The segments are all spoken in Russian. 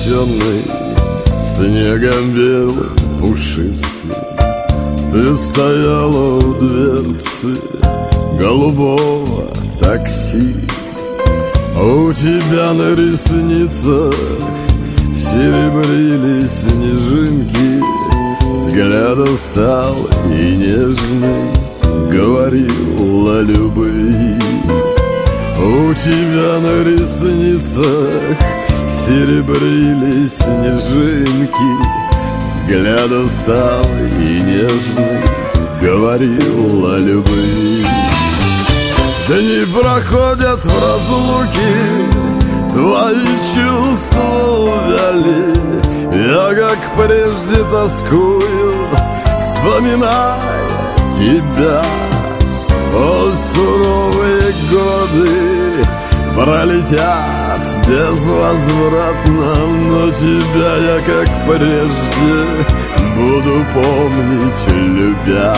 занесенный снегом белым пушистым, ты стояла у дверцы голубого такси. У тебя на ресницах серебрились снежинки, взгляд устал и нежный говорил о любви. У тебя на ресницах серебрились снежинки, взгляд устал и нежный говорил о любви. Дни проходят в разлуке, твои чувства увяли. Я, как прежде, тоскую, вспоминая тебя. О, суровые годы пролетят безвозвратно, но тебя я, как прежде, буду помнить, любя.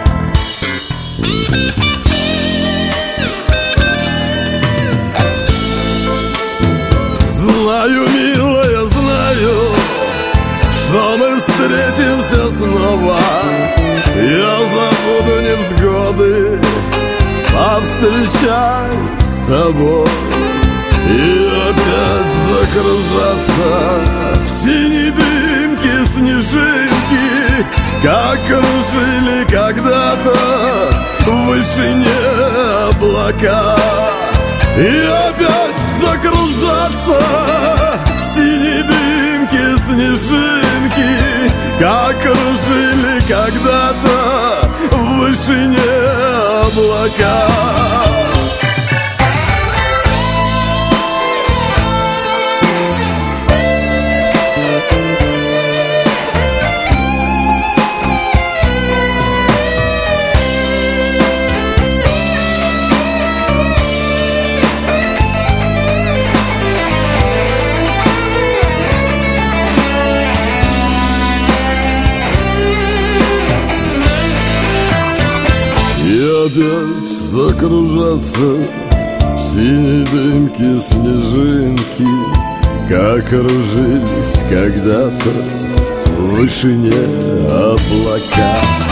Знаю, милая, знаю, что мы встретимся снова. Я забуду невзгоды, повстречаюсь с тобой и опять закружатся в синей дымке снежинки, как кружили когда-то в вышине облака. И опять закружатся в синей дымке снежинки, как кружили когда-то в вышине облака. Опять закружатся в синей дымке снежинки, как кружились когда-то в вышине облака.